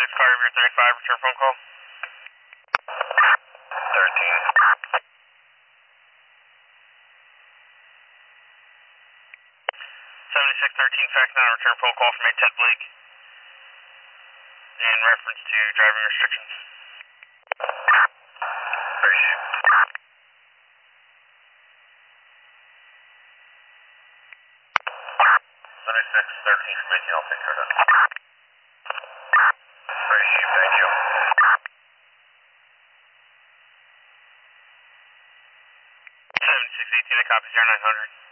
car of your 35, return phone call. 13. 7613, fax 9, return phone call from 810 Blake. In reference to driving restrictions. Appreciate it. 7613 from 18, I'll take care of that. Appreciate it, thank you. 7618, I copy 0900.